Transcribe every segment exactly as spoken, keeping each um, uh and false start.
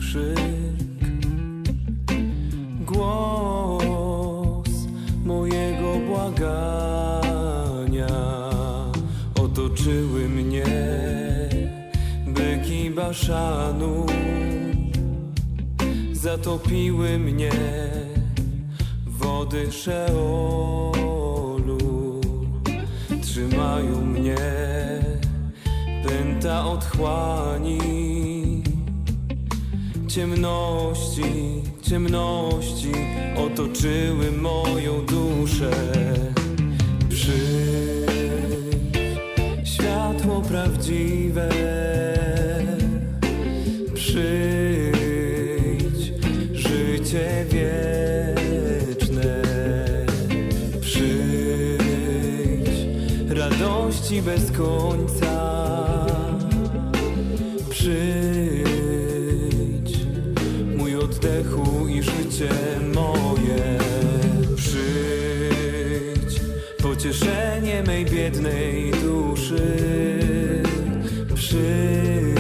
krzyk. Głos mojego błagania. Otoczyły mnie byki Baszanu. Zatopiły mnie wody Szeolu. Trzymają mnie pęta otchłani. Ciemności, ciemności otoczyły moją duszę. Przyjdź, światło prawdziwe. Przyjdź, życie wieczne. Przyjdź, radości bez końca. Przyjdź, mój oddechu i życie moje. Przyjdź, pocieszenie mej biednej duszy. Przyjdź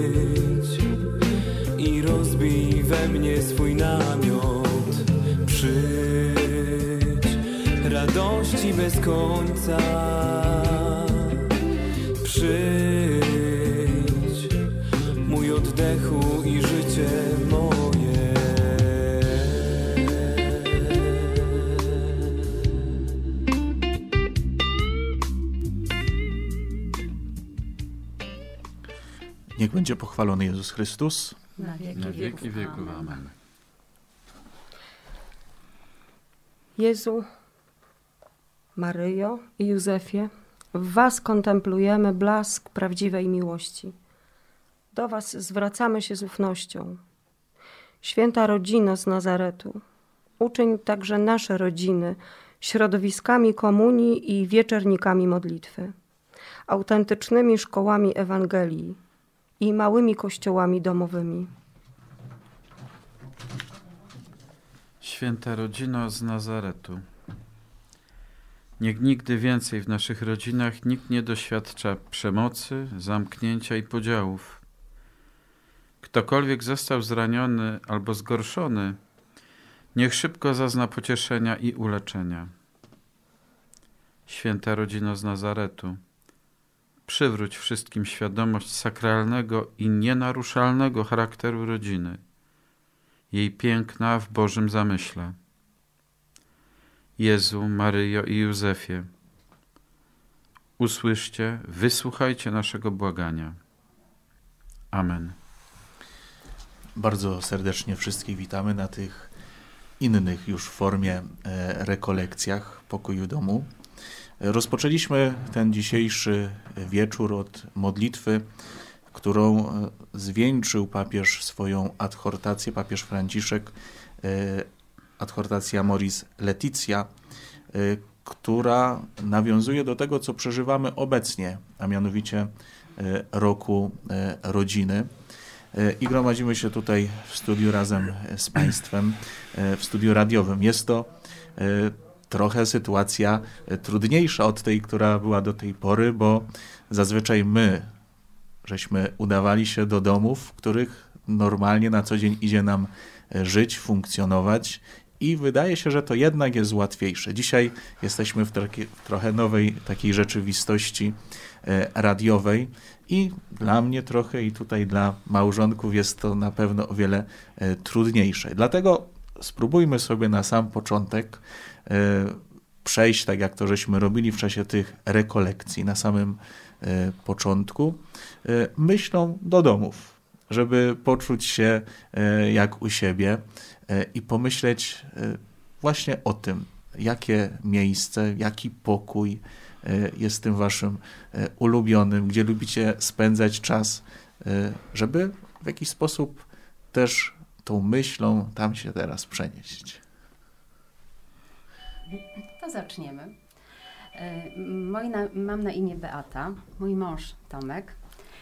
i rozbij we mnie swój namiot. Przyjdź, radości bez końca. Przyjdź, mój oddechu i życie moje. Niech będzie pochwalony Jezus Chrystus. Na wieki, Na wieki wieków. wieków. Amen. Jezu, Maryjo i Józefie, w was kontemplujemy blask prawdziwej miłości. Do was zwracamy się z ufnością. Święta rodzino z Nazaretu, uczyń także nasze rodziny środowiskami komunii i wieczernikami modlitwy, autentycznymi szkołami Ewangelii i małymi kościołami domowymi. Święta rodzino z Nazaretu. Niech nigdy więcej w naszych rodzinach nikt nie doświadcza przemocy, zamknięcia i podziałów. Ktokolwiek został zraniony albo zgorszony, niech szybko zazna pocieszenia i uleczenia. Święta rodzino z Nazaretu, przywróć wszystkim świadomość sakralnego i nienaruszalnego charakteru rodziny, jej piękna w Bożym zamyśle. Jezu, Maryjo i Józefie, usłyszcie, wysłuchajcie naszego błagania. Amen. Bardzo serdecznie wszystkich witamy na tych innych już w formie rekolekcjach Pokoju Domu. Rozpoczęliśmy ten dzisiejszy wieczór od modlitwy, którą zwieńczył papież swoją adhortację, papież Franciszek, adhortacja Amoris Laetitia, która nawiązuje do tego, co przeżywamy obecnie, a mianowicie roku rodziny. I gromadzimy się tutaj w studiu razem z Państwem, w studiu radiowym. Jest to trochę sytuacja trudniejsza od tej, która była do tej pory, bo zazwyczaj my żeśmy udawali się do domów, w których normalnie na co dzień idzie nam żyć, funkcjonować i wydaje się, że to jednak jest łatwiejsze. Dzisiaj jesteśmy w, taki, w trochę nowej takiej rzeczywistości radiowej i dla mnie trochę i tutaj dla małżonków jest to na pewno o wiele trudniejsze. Dlatego spróbujmy sobie na sam początek przejść, tak jak to żeśmy robili w czasie tych rekolekcji, na samym początku, myślą do domów, żeby poczuć się jak u siebie i pomyśleć właśnie o tym, jakie miejsce, jaki pokój jest tym waszym ulubionym, gdzie lubicie spędzać czas, żeby w jakiś sposób też tą myślą tam się teraz przenieść. To zaczniemy. Moi na, mam na imię Beata, mój mąż Tomek.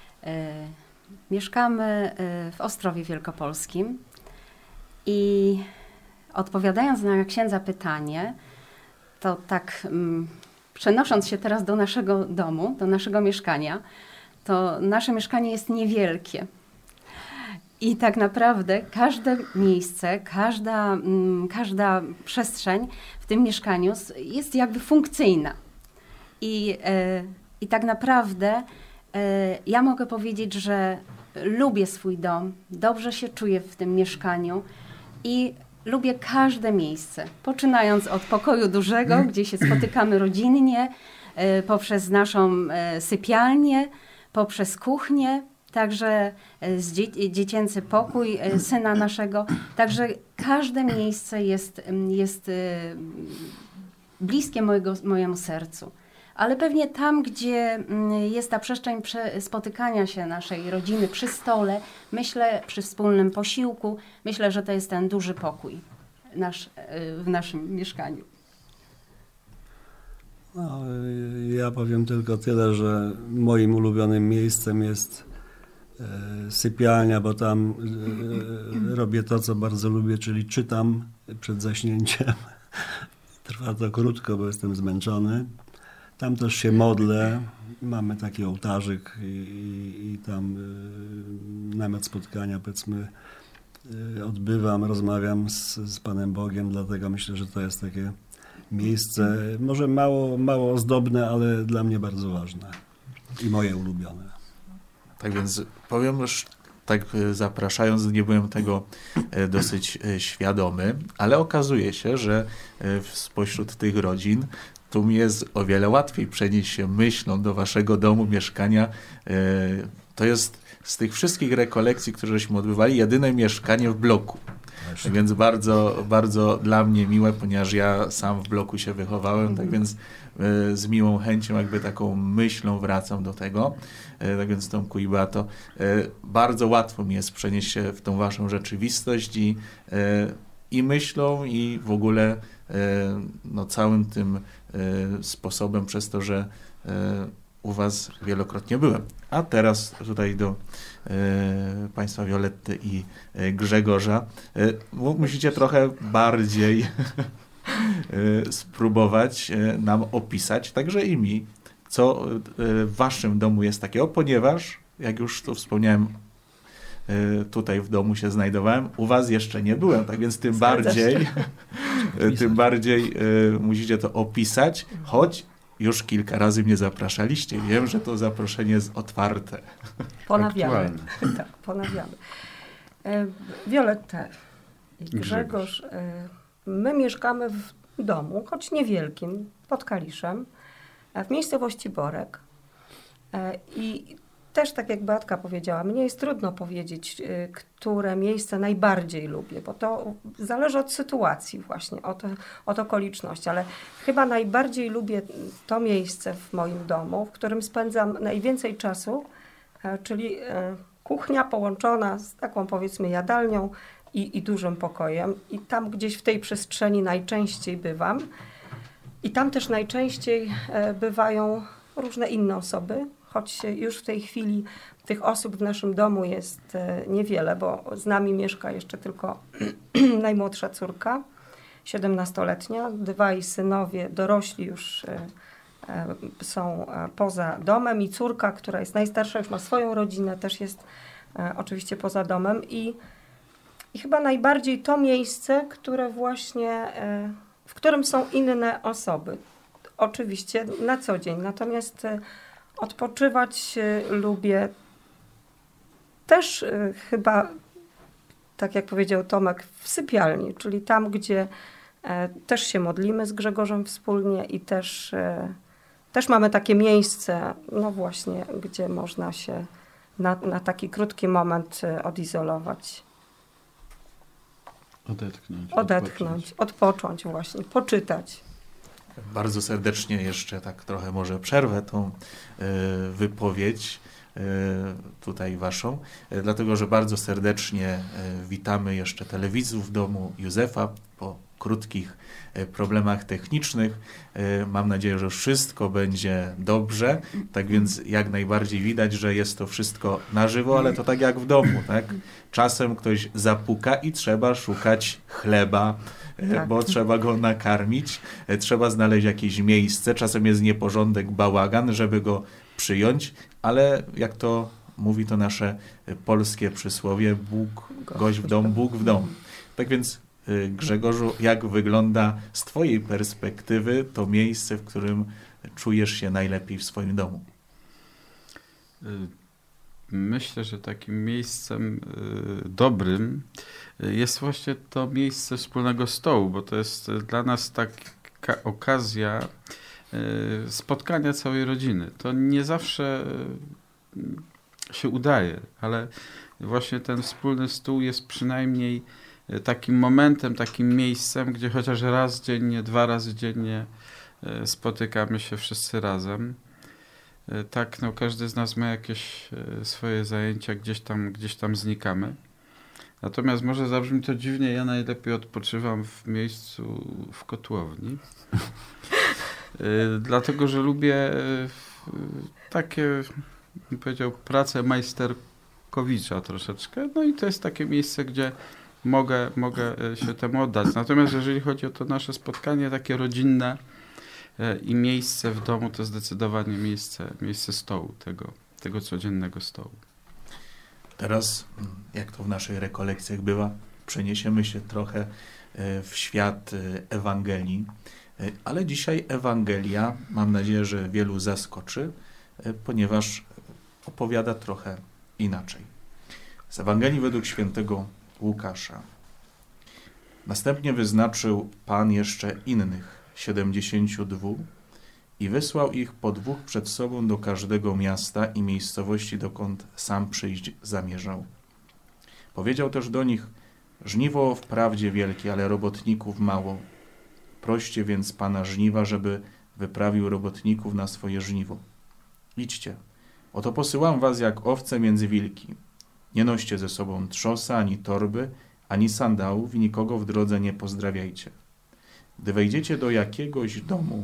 Mieszkamy w Ostrowie Wielkopolskim i odpowiadając na księdza pytanie, to tak mm, przenosząc się teraz do naszego domu, do naszego mieszkania, to nasze mieszkanie jest niewielkie. I tak naprawdę każde miejsce, każda, każda przestrzeń w tym mieszkaniu jest jakby funkcyjna. I, i tak naprawdę ja mogę powiedzieć, że lubię swój dom, dobrze się czuję w tym mieszkaniu i lubię każde miejsce, poczynając od pokoju dużego, gdzie się spotykamy rodzinnie, poprzez naszą sypialnię, poprzez kuchnię, także dzie- dziecięcy pokój syna naszego. Także każde miejsce jest, jest bliskie mojego, mojemu sercu. Ale pewnie tam, gdzie jest ta przestrzeń spotykania się naszej rodziny przy stole, myślę przy wspólnym posiłku, myślę, że to jest ten duży pokój nasz, w naszym mieszkaniu. No, ja powiem tylko tyle, że moim ulubionym miejscem jest e, sypialnia, bo tam e, robię to, co bardzo lubię, czyli czytam przed zaśnięciem. Trwa to krótko, bo jestem zmęczony. Tam też się modlę. Mamy taki ołtarzyk i, i, i tam y, namiot spotkania, powiedzmy, y, odbywam, rozmawiam z, z Panem Bogiem, dlatego myślę, że to jest takie miejsce, może mało, mało ozdobne, ale dla mnie bardzo ważne i moje ulubione. Tak więc powiem już, tak zapraszając, nie byłem tego dosyć świadomy, ale okazuje się, że spośród tych rodzin tu mi jest o wiele łatwiej przenieść się myślą do waszego domu, mieszkania. To jest z tych wszystkich rekolekcji, które żeśmy odbywali, jedyne mieszkanie w bloku. Tak więc bardzo, bardzo dla mnie miłe, ponieważ ja sam w bloku się wychowałem, tak więc z miłą chęcią, jakby taką myślą wracam do tego. Tak więc Tomku i Beato, bardzo łatwo mi jest przenieść się w tą waszą rzeczywistość i, i myślą, i w ogóle no, całym tym sposobem, przez to, że u was wielokrotnie byłem. A teraz tutaj do e, państwa Violetty i e, Grzegorza. E, musicie trochę bardziej e, spróbować e, nam opisać, także i mi, co e, w waszym domu jest takiego, ponieważ, jak już tu wspomniałem, e, tutaj w domu się znajdowałem, u was jeszcze nie byłem, tak więc tym bardziej, tym bardziej e, musicie to opisać, choć już kilka razy mnie zapraszaliście. Wiem, że to zaproszenie jest otwarte. Ponawiamy. Tak, ponawiamy. E, Violetta i Grzegorz, e, my mieszkamy w domu, choć niewielkim, pod Kaliszem, w miejscowości Borek. E, I też, tak jak Beatka powiedziała, mnie jest trudno powiedzieć, e, które miejsce najbardziej lubię, bo to zależy od sytuacji właśnie, od, od okoliczności, ale chyba najbardziej lubię to miejsce w moim domu, w którym spędzam najwięcej czasu, e, czyli e, kuchnia połączona z taką, powiedzmy, jadalnią i, i dużym pokojem. I tam gdzieś w tej przestrzeni najczęściej bywam. I tam też najczęściej e, bywają różne inne osoby, choć już w tej chwili tych osób w naszym domu jest e, niewiele, bo z nami mieszka jeszcze tylko najmłodsza córka, siedemnastoletnia. Dwaj synowie dorośli już e, e, są e, poza domem i córka, która jest najstarsza, już ma swoją rodzinę, też jest e, oczywiście poza domem. I, i chyba najbardziej to miejsce, które właśnie, e, w którym są inne osoby. Oczywiście na co dzień, natomiast e, odpoczywać e, lubię też e, chyba, tak jak powiedział Tomek, w sypialni, czyli tam, gdzie e, też się modlimy z Grzegorzem wspólnie i też, e, też mamy takie miejsce, no właśnie, gdzie można się na, na taki krótki moment e, odizolować. Odetchnąć. Odetchnąć, odpocząć, odpocząć właśnie, poczytać. Bardzo serdecznie jeszcze tak trochę może przerwę tą y, wypowiedź y, tutaj waszą, y, dlatego że bardzo serdecznie y, witamy jeszcze telewidzów w domu Józefa po krótkich y, problemach technicznych. Y, mam nadzieję, że wszystko będzie dobrze, tak więc jak najbardziej widać, że jest to wszystko na żywo, ale to tak jak w domu, tak? Czasem ktoś zapuka i trzeba szukać chleba, tak, bo trzeba go nakarmić, trzeba znaleźć jakieś miejsce, czasem jest nieporządek, bałagan, żeby go przyjąć, ale jak to mówi to nasze polskie przysłowie, Bóg, gość w dom, Bóg w dom. Tak więc Grzegorzu, jak wygląda z twojej perspektywy to miejsce, w którym czujesz się najlepiej w swoim domu? Myślę, że takim miejscem dobrym jest właśnie to miejsce wspólnego stołu, bo to jest dla nas taka okazja spotkania całej rodziny. To nie zawsze się udaje, ale właśnie ten wspólny stół jest przynajmniej takim momentem, takim miejscem, gdzie chociaż raz dziennie, dwa razy dziennie spotykamy się wszyscy razem. Tak, no każdy z nas ma jakieś swoje zajęcia, gdzieś tam, gdzieś tam znikamy. Natomiast może zabrzmi to dziwnie, ja najlepiej odpoczywam w miejscu w kotłowni. Dlatego, że lubię takie, bym powiedział, pracę majsterkowicza troszeczkę. No i to jest takie miejsce, gdzie mogę, mogę się temu oddać. Natomiast jeżeli chodzi o to nasze spotkanie takie rodzinne i miejsce w domu, to zdecydowanie miejsce, miejsce stołu, tego, tego codziennego stołu. Teraz, jak to w naszych rekolekcjach bywa, przeniesiemy się trochę w świat Ewangelii, ale dzisiaj Ewangelia, mam nadzieję, że wielu zaskoczy, ponieważ opowiada trochę inaczej. Z Ewangelii według świętego Łukasza. Następnie wyznaczył Pan jeszcze innych siedemdziesięciu dwóch i wysłał ich po dwóch przed sobą do każdego miasta i miejscowości, dokąd sam przyjść zamierzał. Powiedział też do nich: żniwo wprawdzie wielkie, ale robotników mało. Proście więc Pana żniwa, żeby wyprawił robotników na swoje żniwo. Idźcie, oto posyłam was jak owce między wilki. Nie noście ze sobą trzosa, ani torby, ani sandałów i nikogo w drodze nie pozdrawiajcie. Gdy wejdziecie do jakiegoś domu,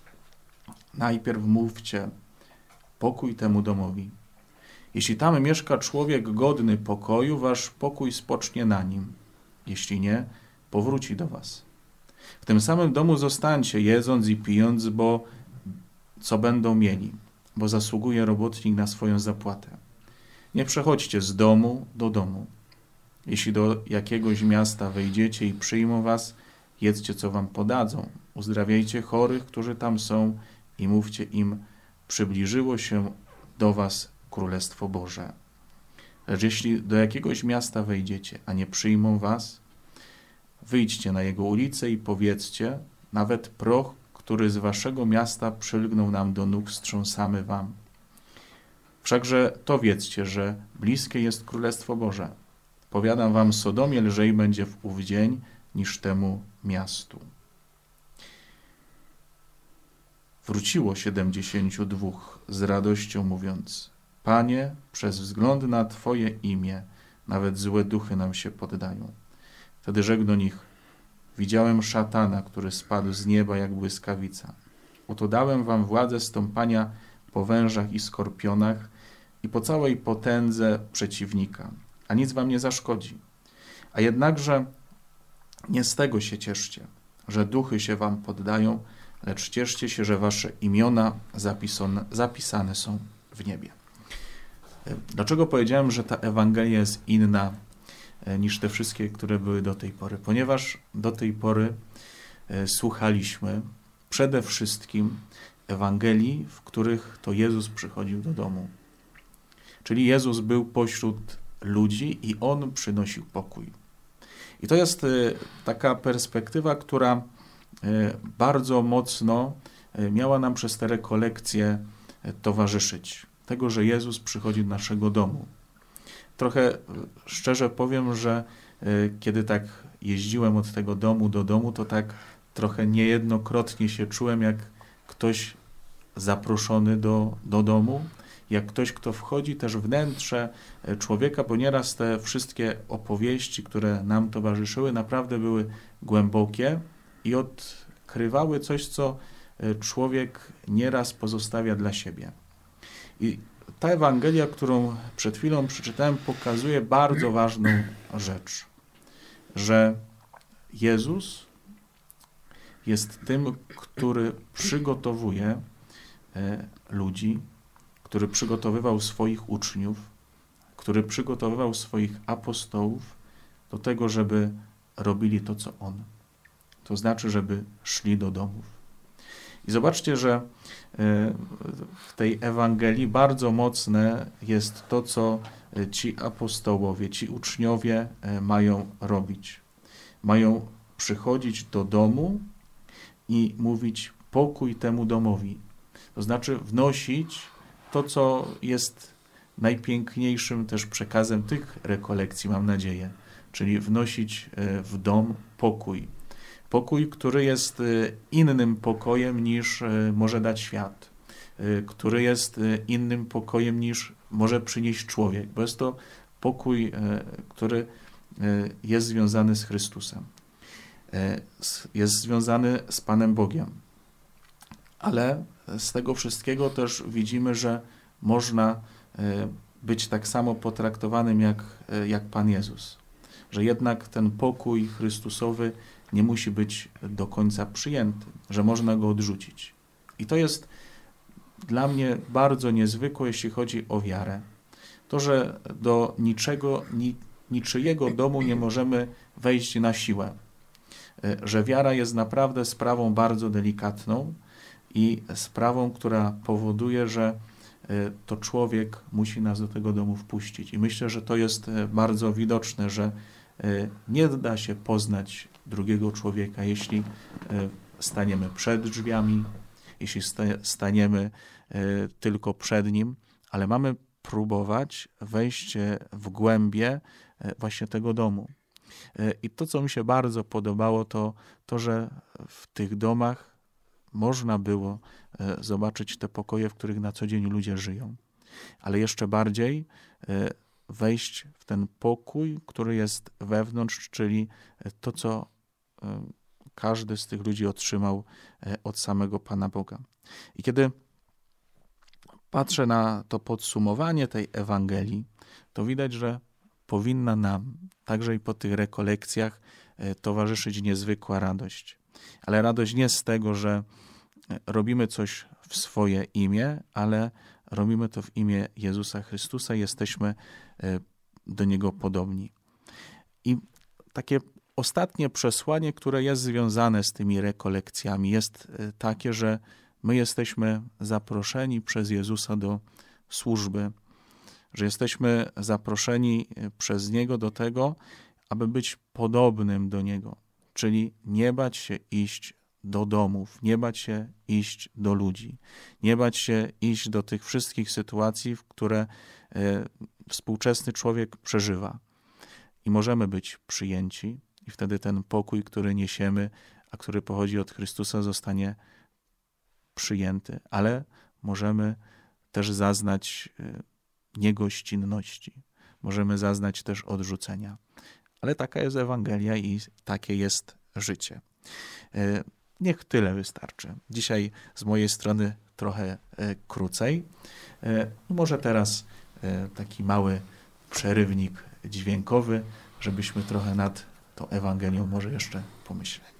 najpierw mówcie pokój temu domowi. Jeśli tam mieszka człowiek godny pokoju, wasz pokój spocznie na nim. Jeśli nie, powróci do was. W tym samym domu zostańcie, jedząc i pijąc, bo co będą mieli, bo zasługuje robotnik na swoją zapłatę. Nie przechodźcie z domu do domu. Jeśli do jakiegoś miasta wejdziecie i przyjmą was, jedzcie, co wam podadzą. Uzdrawiajcie chorych, którzy tam są i mówcie im: przybliżyło się do was Królestwo Boże. Lecz jeśli do jakiegoś miasta wejdziecie, a nie przyjmą was, wyjdźcie na jego ulicę i powiedzcie: nawet proch, który z waszego miasta przylgnął nam do nóg, strząsamy wam. Wszakże to wiedzcie, że bliskie jest Królestwo Boże. Powiadam wam, Sodomie lżej będzie w ów dzień niż temu miastu. Wróciło siedemdziesięciu dwóch z radością, mówiąc: Panie, przez wzgląd na Twoje imię nawet złe duchy nam się poddają. Wtedy rzekł do nich: widziałem szatana, który spadł z nieba jak błyskawica. Oto dałem wam władzę stąpania po wężach i skorpionach i po całej potędze przeciwnika, a nic wam nie zaszkodzi. A jednakże nie z tego się cieszcie, że duchy się wam poddają, lecz cieszcie się, że wasze imiona zapisane, zapisane są w niebie. Dlaczego powiedziałem, że ta Ewangelia jest inna niż te wszystkie, które były do tej pory? Ponieważ do tej pory słuchaliśmy przede wszystkim Ewangelii, w których to Jezus przychodził do domu. Czyli Jezus był pośród ludzi i On przynosił pokój. I to jest taka perspektywa, która bardzo mocno miała nam przez te rekolekcje towarzyszyć. Tego, że Jezus przychodzi do naszego domu. Trochę szczerze powiem, że kiedy tak jeździłem od tego domu do domu, to tak trochę niejednokrotnie się czułem jak ktoś zaproszony do, do domu, jak ktoś, kto wchodzi też w wnętrze człowieka, bo nieraz te wszystkie opowieści, które nam towarzyszyły, naprawdę były głębokie i odkrywały coś, co człowiek nieraz pozostawia dla siebie. I ta Ewangelia, którą przed chwilą przeczytałem, pokazuje bardzo ważną rzecz, że Jezus jest tym, który przygotowuje ludzi, który przygotowywał swoich uczniów który przygotowywał swoich apostołów do tego, żeby robili to, co On. To znaczy, żeby szli do domów. I zobaczcie, że w tej Ewangelii bardzo mocne jest to, co ci apostołowie, ci uczniowie mają robić. Mają przychodzić do domu i mówić pokój temu domowi. To znaczy wnosić to, co jest najpiękniejszym też przekazem tych rekolekcji, mam nadzieję, czyli wnosić w dom pokój. Pokój, który jest innym pokojem niż może dać świat, który jest innym pokojem niż może przynieść człowiek, bo jest to pokój, który jest związany z Chrystusem, jest związany z Panem Bogiem. Ale z tego wszystkiego też widzimy, że można być tak samo potraktowanym jak, jak Pan Jezus, że jednak ten pokój Chrystusowy nie musi być do końca przyjęty, że można go odrzucić. I to jest dla mnie bardzo niezwykłe, jeśli chodzi o wiarę. To, że do niczego, ni, niczyjego domu nie możemy wejść na siłę. Że wiara jest naprawdę sprawą bardzo delikatną i sprawą, która powoduje, że to człowiek musi nas do tego domu wpuścić. I myślę, że to jest bardzo widoczne, że nie da się poznać drugiego człowieka, jeśli staniemy przed drzwiami, jeśli staniemy tylko przed nim, ale mamy próbować wejść w głębie właśnie tego domu. I to, co mi się bardzo podobało, to to, że w tych domach można było zobaczyć te pokoje, w których na co dzień ludzie żyją. Ale jeszcze bardziej wejść w ten pokój, który jest wewnątrz, czyli to, co każdy z tych ludzi otrzymał od samego Pana Boga. I kiedy patrzę na to podsumowanie tej Ewangelii, to widać, że powinna nam, także i po tych rekolekcjach, towarzyszyć niezwykła radość. Ale radość nie z tego, że robimy coś w swoje imię, ale robimy to w imię Jezusa Chrystusa i jesteśmy do Niego podobni. I takie ostatnie przesłanie, które jest związane z tymi rekolekcjami, jest takie, że my jesteśmy zaproszeni przez Jezusa do służby, że jesteśmy zaproszeni przez Niego do tego, aby być podobnym do Niego, czyli nie bać się iść do domów, nie bać się iść do ludzi, nie bać się iść do tych wszystkich sytuacji, w które współczesny człowiek przeżywa. I możemy być przyjęci i wtedy ten pokój, który niesiemy, a który pochodzi od Chrystusa, zostanie przyjęty, ale możemy też zaznać niegościnności, możemy zaznać też odrzucenia. Ale taka jest Ewangelia i takie jest życie. Niech tyle wystarczy. Dzisiaj z mojej strony trochę krócej. Może teraz taki mały przerywnik dźwiękowy, żebyśmy trochę nad tą Ewangelią może jeszcze pomyśleli.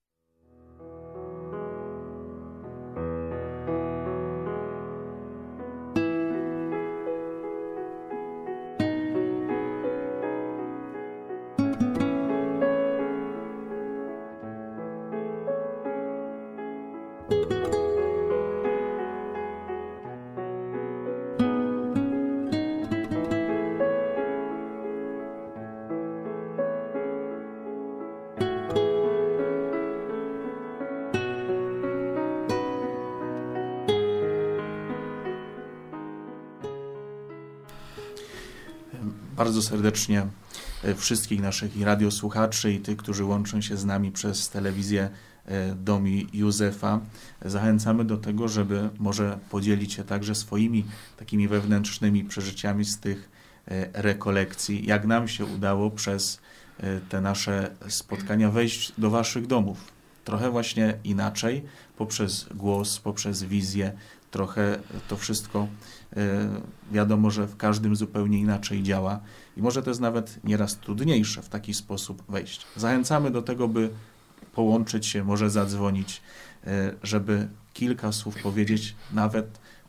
Bardzo serdecznie wszystkich naszych i radiosłuchaczy i tych, którzy łączą się z nami przez telewizję Dom Józefa, zachęcamy do tego, żeby może podzielić się także swoimi takimi wewnętrznymi przeżyciami z tych rekolekcji, jak nam się udało przez te nasze spotkania wejść do waszych domów. Trochę właśnie inaczej, poprzez głos, poprzez wizję, trochę to wszystko wiadomo, że w każdym zupełnie inaczej działa i może to jest nawet nieraz trudniejsze w taki sposób wejść. Zachęcamy do tego, by połączyć się, może zadzwonić, żeby kilka słów powiedzieć nawet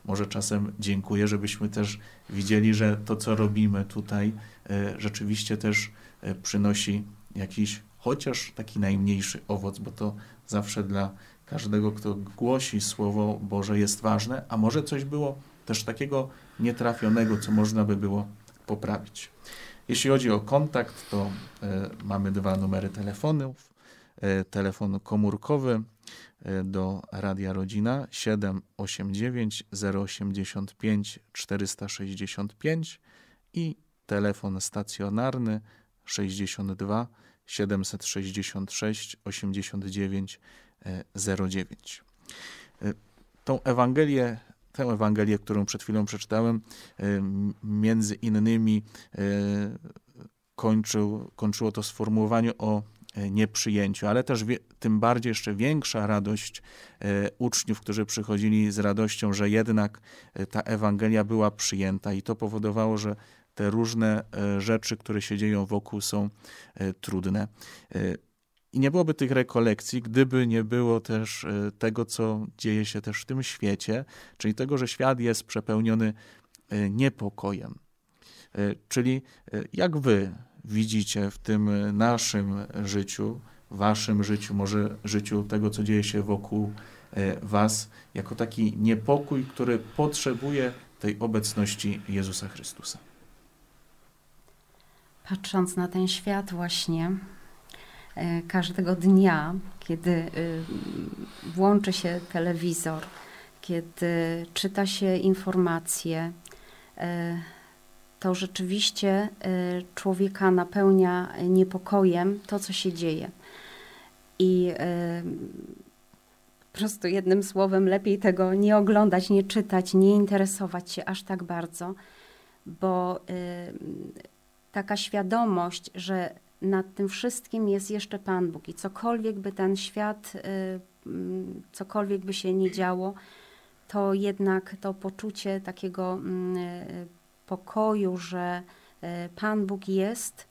może czasem dziękuję, żebyśmy też widzieli, że to, co robimy tutaj, rzeczywiście też przynosi jakiś, chociaż taki najmniejszy owoc, bo to zawsze dla każdego, kto głosi Słowo Boże, jest ważne, a może coś było też takiego nietrafionego, co można by było poprawić. Jeśli chodzi o kontakt, to e, mamy dwa numery telefonów. E, telefon komórkowy e, do Radia Rodzina siedem osiem dziewięć zero osiem pięć cztery sześć pięć i telefon stacjonarny sześćdziesiąt dwa siedemset sześćdziesiąt sześć osiemdziesiąt dziewięć zero dziewięć. Tą Ewangelię, tę Ewangelię, którą przed chwilą przeczytałem, między innymi kończył, kończyło to sformułowanie o nieprzyjęciu, ale też wie, tym bardziej jeszcze większa radość uczniów, którzy przychodzili z radością, że jednak ta Ewangelia była przyjęta i to powodowało, że te różne rzeczy, które się dzieją wokół, są trudne. I nie byłoby tych rekolekcji, gdyby nie było też tego, co dzieje się też w tym świecie, czyli tego, że świat jest przepełniony niepokojem. Czyli jak wy widzicie w tym naszym życiu, waszym życiu, może życiu tego, co dzieje się wokół was, jako taki niepokój, który potrzebuje tej obecności Jezusa Chrystusa? Patrząc na ten świat właśnie, każdego dnia, kiedy włączy się telewizor, kiedy czyta się informacje, to rzeczywiście człowieka napełnia niepokojem to, co się dzieje. I po prostu jednym słowem lepiej tego nie oglądać, nie czytać, nie interesować się aż tak bardzo, bo taka świadomość, że nad tym wszystkim jest jeszcze Pan Bóg i cokolwiek by ten świat, cokolwiek by się nie działo, to jednak to poczucie takiego pokoju, że Pan Bóg jest,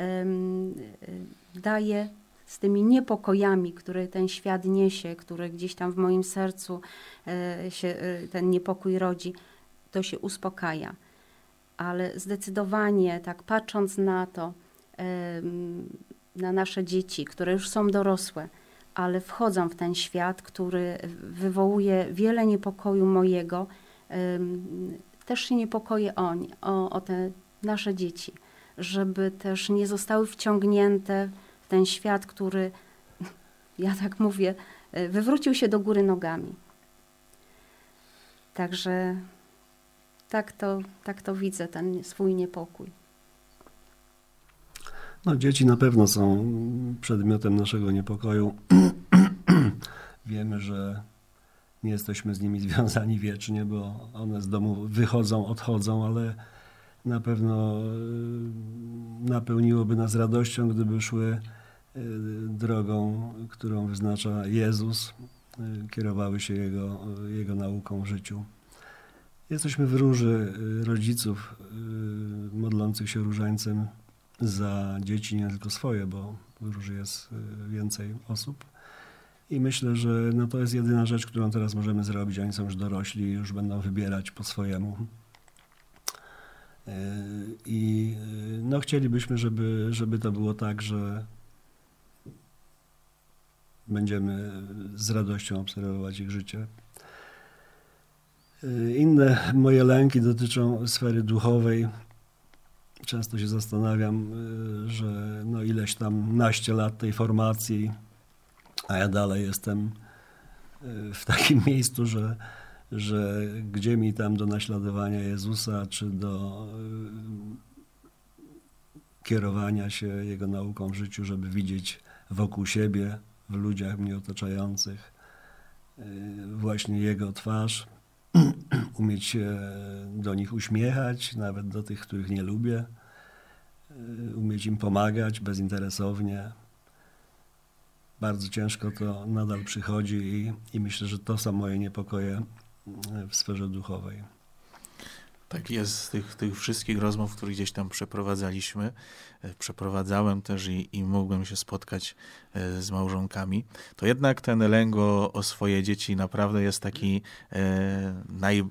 daje z tymi niepokojami, które ten świat niesie, które gdzieś tam w moim sercu się ten niepokój rodzi, to się uspokaja. Ale zdecydowanie tak patrząc na to, na nasze dzieci, które już są dorosłe, ale wchodzą w ten świat, który wywołuje wiele niepokoju mojego, też się niepokoję o, o, o te nasze dzieci, żeby też nie zostały wciągnięte w ten świat, który, ja tak mówię, wywrócił się do góry nogami. Także tak to, tak to widzę, ten swój niepokój. No, dzieci na pewno są przedmiotem naszego niepokoju. Wiemy, że nie jesteśmy z nimi związani wiecznie, bo one z domu wychodzą, odchodzą, ale na pewno napełniłoby nas radością, gdyby szły drogą, którą wyznacza Jezus, kierowały się Jego, Jego nauką w życiu. Jesteśmy w róży rodziców modlących się różańcem za dzieci, nie tylko swoje, bo w róży jest więcej osób. I myślę, że no to jest jedyna rzecz, którą teraz możemy zrobić. Oni są już dorośli i już będą wybierać po swojemu. I no chcielibyśmy, żeby, żeby to było tak, że będziemy z radością obserwować ich życie. Inne moje lęki dotyczą sfery duchowej. Często się zastanawiam, że no ileś tam naście lat tej formacji, a ja dalej jestem w takim miejscu, że, że gdzie mi tam do naśladowania Jezusa, czy do kierowania się Jego nauką w życiu, żeby widzieć wokół siebie, w ludziach mnie otaczających właśnie Jego twarz, umieć się do nich uśmiechać, nawet do tych, których nie lubię, umieć im pomagać bezinteresownie. Bardzo ciężko to nadal przychodzi i, i myślę, że to są moje niepokoje w sferze duchowej. Tak jest, z tych, tych wszystkich rozmów, które gdzieś tam przeprowadzaliśmy, przeprowadzałem też i, i mogłem się spotkać z małżonkami, to jednak ten lęk o, o swoje dzieci naprawdę jest taki e, naj,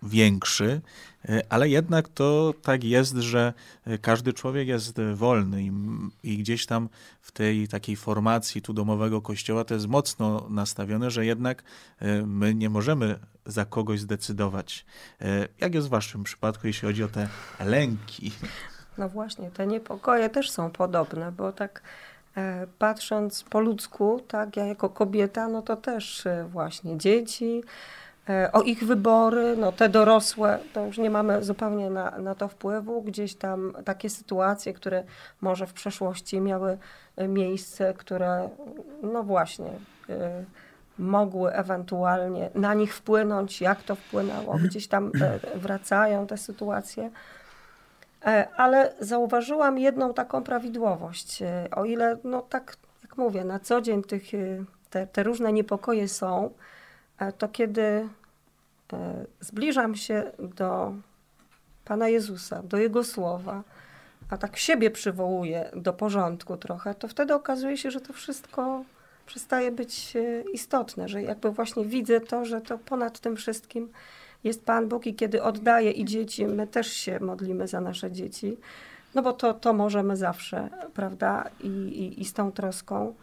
większy, ale jednak to tak jest, że każdy człowiek jest wolny i, i gdzieś tam w tej takiej formacji tu domowego kościoła to jest mocno nastawione, że jednak my nie możemy za kogoś zdecydować. Jak jest w waszym przypadku, jeśli chodzi o te lęki? No właśnie, te niepokoje też są podobne, bo tak e, patrząc po ludzku, tak, ja jako kobieta, no to też e, właśnie dzieci, e, o ich wybory, no te dorosłe, to już nie mamy zupełnie na, na to wpływu, gdzieś tam takie sytuacje, które może w przeszłości miały miejsce, które no właśnie e, mogły ewentualnie na nich wpłynąć, jak to wpłynęło, gdzieś tam e, wracają te sytuacje. Ale zauważyłam jedną taką prawidłowość. O ile, no tak jak mówię, na co dzień tych, te, te różne niepokoje są, to kiedy zbliżam się do Pana Jezusa, do Jego słowa, a tak siebie przywołuję do porządku trochę, to wtedy okazuje się, że to wszystko przestaje być istotne, że jakby właśnie widzę to, że to ponad tym wszystkim jest Pan Bóg i kiedy oddaję i dzieci, my też się modlimy za nasze dzieci, no bo to, to możemy zawsze, prawda, I, i, i z tą troską.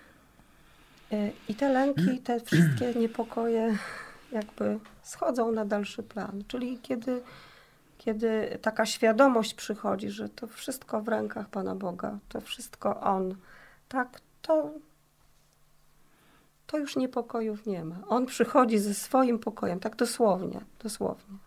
I te lęki, te wszystkie niepokoje jakby schodzą na dalszy plan, czyli kiedy, kiedy taka świadomość przychodzi, że to wszystko w rękach Pana Boga, to wszystko On, tak, to to już niepokojów nie ma. On przychodzi ze swoim pokojem, tak dosłownie, dosłownie.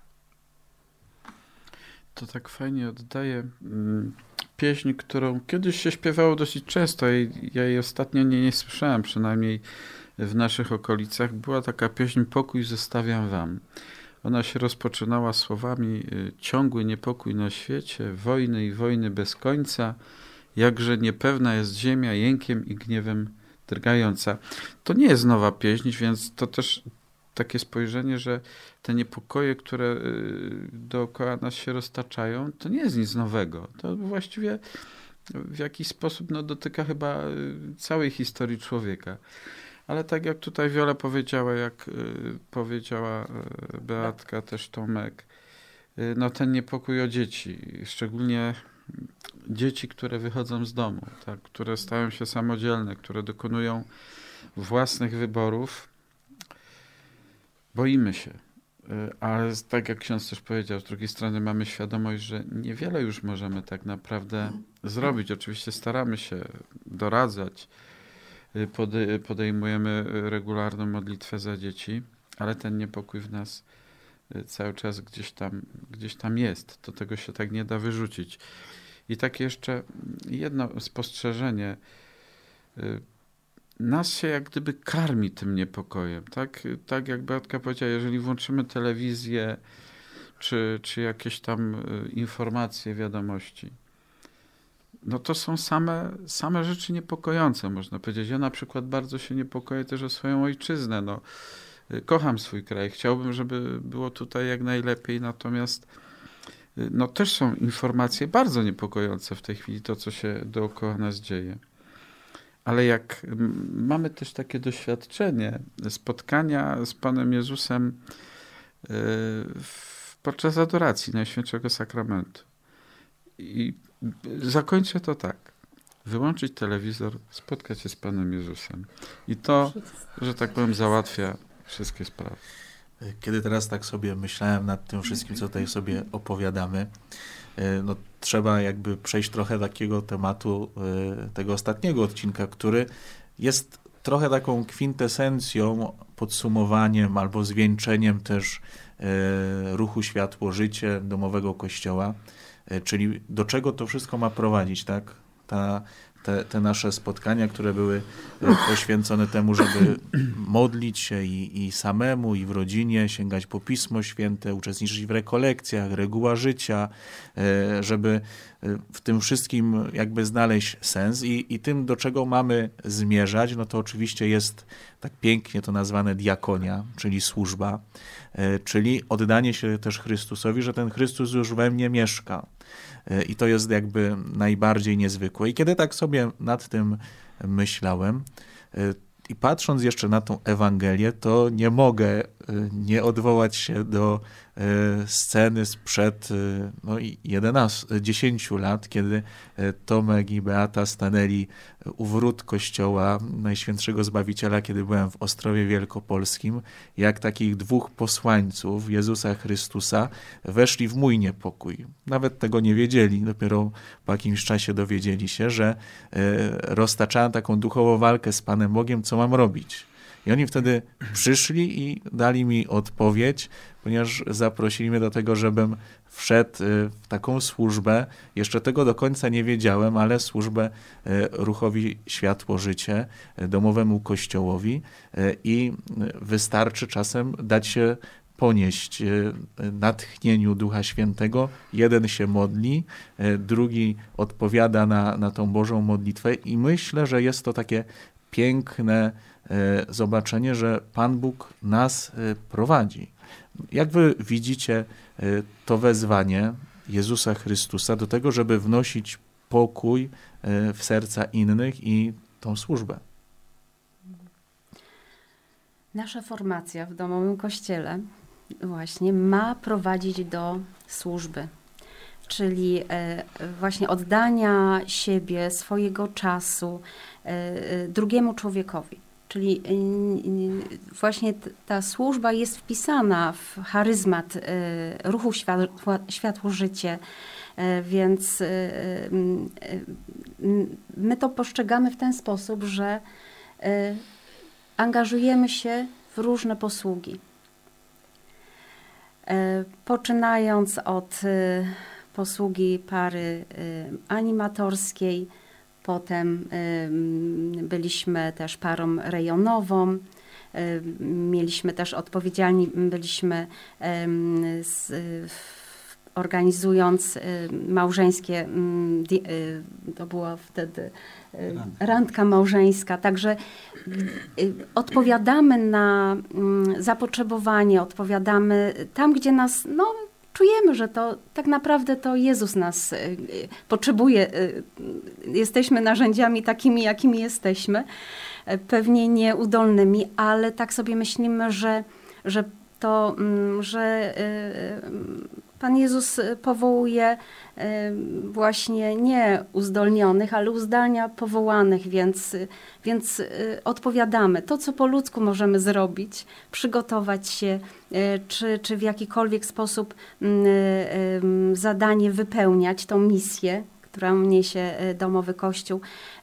To tak fajnie oddaje pieśń, którą kiedyś się śpiewało dosyć często i ja jej ostatnio nie, nie słyszałem, przynajmniej w naszych okolicach. Była taka pieśń "Pokój zostawiam wam". Ona się rozpoczynała słowami: ciągły niepokój na świecie, wojny i wojny bez końca, jakże niepewna jest ziemia, jękiem i gniewem drgająca. To nie jest nowa pieśń, więc to też takie spojrzenie, że te niepokoje, które dookoła nas się roztaczają, to nie jest nic nowego. To właściwie w jakiś sposób no, dotyka chyba całej historii człowieka. Ale tak jak tutaj Wiola powiedziała, jak powiedziała Beatka, też Tomek, no ten niepokój o dzieci, szczególnie dzieci, które wychodzą z domu, tak, które stają się samodzielne, które dokonują własnych wyborów. Boimy się, ale tak jak ksiądz też powiedział, z drugiej strony mamy świadomość, że niewiele już możemy tak naprawdę zrobić. Oczywiście staramy się doradzać, podejmujemy regularną modlitwę za dzieci, ale ten niepokój w nas cały czas gdzieś tam, gdzieś tam jest. Do tego się tak nie da wyrzucić. I tak jeszcze jedno spostrzeżenie. Nas się jak gdyby karmi tym niepokojem. Tak, tak jak Beatka powiedziała, jeżeli włączymy telewizję czy, czy jakieś tam informacje, wiadomości, no to są same, same rzeczy niepokojące, można powiedzieć. Ja na przykład bardzo się niepokoję też o swoją ojczyznę. No, kocham swój kraj, chciałbym, żeby było tutaj jak najlepiej, natomiast no też są informacje bardzo niepokojące w tej chwili, to co się dookoła nas dzieje. Ale jak mamy też takie doświadczenie spotkania z Panem Jezusem podczas adoracji Najświętszego Sakramentu. I zakończę to tak. Wyłączyć telewizor, spotkać się z Panem Jezusem. I to, że tak powiem, załatwia wszystkie sprawy. Kiedy teraz tak sobie myślałem nad tym wszystkim, co tutaj sobie opowiadamy, no trzeba jakby przejść trochę takiego tematu tego ostatniego odcinka, który jest trochę taką kwintesencją, podsumowaniem albo zwieńczeniem też ruchu Światło Życie domowego kościoła, czyli do czego to wszystko ma prowadzić, tak? Ta, te, te nasze spotkania, które były poświęcone temu, żeby modlić się i, i samemu, i w rodzinie, sięgać po Pismo Święte, uczestniczyć w rekolekcjach, reguła życia, żeby w tym wszystkim jakby znaleźć sens i, i tym, do czego mamy zmierzać, no to oczywiście jest tak pięknie to nazwane diakonia, czyli służba, czyli oddanie się też Chrystusowi, że ten Chrystus już we mnie mieszka. I to jest jakby najbardziej niezwykłe. I kiedy tak sobie nad tym myślałem i patrząc jeszcze na tą Ewangelię, to nie mogę nie odwołać się do sceny sprzed no, jedenastu, dziesięciu lat, kiedy Tomek i Beata stanęli u wrót kościoła Najświętszego Zbawiciela, kiedy byłem w Ostrowie Wielkopolskim, jak takich dwóch posłańców Jezusa Chrystusa weszli w mój niepokój. Nawet tego nie wiedzieli, dopiero po jakimś czasie dowiedzieli się, że roztaczałem taką duchową walkę z Panem Bogiem, co mam robić. I oni wtedy przyszli i dali mi odpowiedź, ponieważ zaprosili mnie do tego, żebym wszedł w taką służbę. Jeszcze tego do końca nie wiedziałem, ale służbę ruchowi Światło Życie, domowemu kościołowi i wystarczy czasem dać się ponieść natchnieniu Ducha Świętego. Jeden się modli, drugi odpowiada na, na tą Bożą modlitwę i myślę, że jest to takie piękne zobaczenie, że Pan Bóg nas prowadzi. Jak wy widzicie to wezwanie Jezusa Chrystusa do tego, żeby wnosić pokój w serca innych i tą służbę? Nasza formacja w domowym kościele właśnie ma prowadzić do służby, czyli właśnie oddania siebie, swojego czasu drugiemu człowiekowi. Czyli właśnie ta służba jest wpisana w charyzmat ruchu Światło, Światło Życie, więc my to postrzegamy w ten sposób, że angażujemy się w różne posługi. Poczynając od posługi pary animatorskiej, potem byliśmy też parą rejonową, mieliśmy też odpowiedzialni, byliśmy z, organizując małżeńskie, to była wtedy randka małżeńska, także odpowiadamy na zapotrzebowanie, odpowiadamy tam, gdzie nas, no, czujemy, że to tak naprawdę to Jezus nas potrzebuje. Jesteśmy narzędziami takimi, jakimi jesteśmy, pewnie nieudolnymi, ale tak sobie myślimy, że, że to, że Pan Jezus powołuje właśnie nie uzdolnionych, ale uzdalnia powołanych, więc, więc odpowiadamy. To, co po ludzku możemy zrobić, przygotować się, czy, czy w jakikolwiek sposób zadanie wypełniać, tą misję, którą niesie domowy Kościół,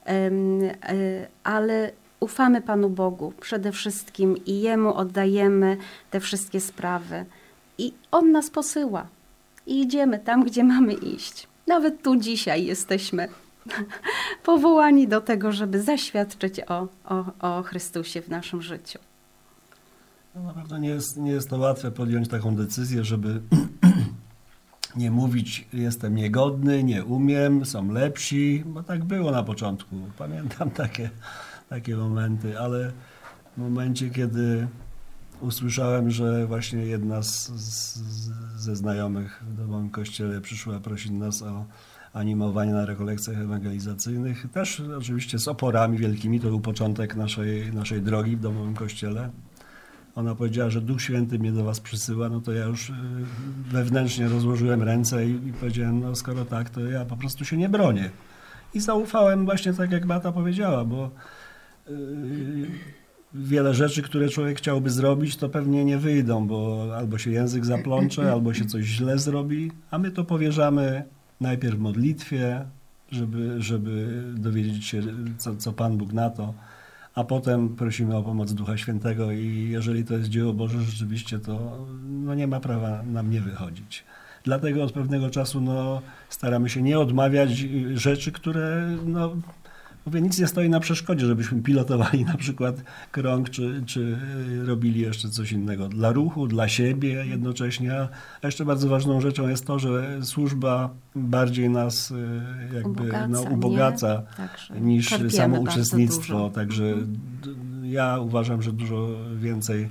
ale ufamy Panu Bogu przede wszystkim i Jemu oddajemy te wszystkie sprawy. I On nas posyła. I idziemy tam, gdzie mamy iść. Nawet tu dzisiaj jesteśmy powołani do tego, żeby zaświadczyć o, o, o Chrystusie w naszym życiu. No naprawdę nie jest, nie jest to łatwe podjąć taką decyzję, żeby nie mówić, jestem niegodny, nie umiem, są lepsi, bo tak było na początku. Pamiętam takie, takie momenty, ale w momencie, kiedy usłyszałem, że właśnie jedna z, z, ze znajomych w domowym kościele przyszła prosić nas o animowanie na rekolekcjach ewangelizacyjnych. Też oczywiście z oporami wielkimi, to był początek naszej, naszej drogi w domowym kościele. Ona powiedziała, że Duch Święty mnie do was przysyła, no to ja już wewnętrznie rozłożyłem ręce i, i powiedziałem, no skoro tak, to ja po prostu się nie bronię. I zaufałem właśnie tak, jak Beata powiedziała, bo yy, wiele rzeczy, które człowiek chciałby zrobić, to pewnie nie wyjdą, bo albo się język zaplącze, albo się coś źle zrobi, a my to powierzamy najpierw modlitwie, żeby, żeby dowiedzieć się, co, co Pan Bóg na to, a potem prosimy o pomoc Ducha Świętego i jeżeli to jest dzieło Boże rzeczywiście, to no nie ma prawa nam nie wychodzić. Dlatego od pewnego czasu no, staramy się nie odmawiać rzeczy, które no, mówię, nic nie stoi na przeszkodzie, żebyśmy pilotowali na przykład krąg, czy, czy robili jeszcze coś innego dla ruchu, dla siebie jednocześnie. A jeszcze bardzo ważną rzeczą jest to, że służba bardziej nas jakby ubogaca, no, ubogaca niż samo uczestnictwo. Także ja uważam, że dużo więcej